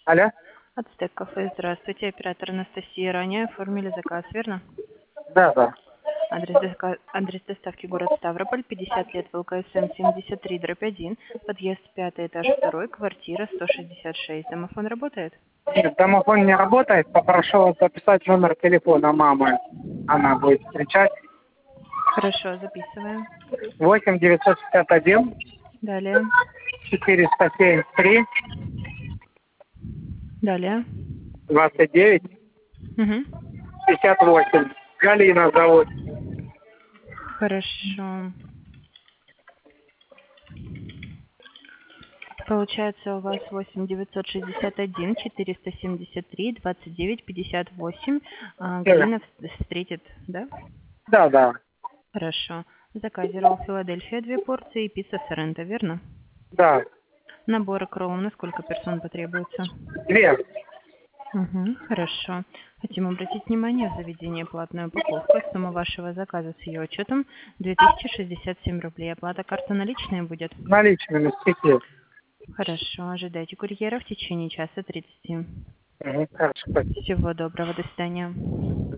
Алло? Ацтек кафе, здравствуйте, оператор Анастасия. Ранее оформили заказ, верно? Да, да. Адрес доставки город Ставрополь, 50 лет, ВЛКСМ 73/1, подъезд 5 этаж 2, квартира 166. Домофон работает? Нет, домофон не работает. Попрошу вас записать номер телефона мамы. Она будет встречать. Хорошо, записываем. 8 961 Далее. 473 Далее. 29 Угу. 58. Галина зовут. Хорошо. Получается у вас 8 961 473 29 58. Галина встретит, да? Да, да. Хорошо. В заказе ролл Филадельфия 2 порции и пицца Соренто, верно? Да. Наборы к роллу на сколько персон потребуется? 2. Угу, хорошо. Хотим обратить внимание, в заведении платная упаковка. Сумма вашего заказа с ее учетом 2067 рублей. Оплата карта наличная будет? Наличными в сети. Хорошо. Ожидайте курьера в течение часа 30. Угу. Хорошо, спасибо. Всего доброго. До свидания.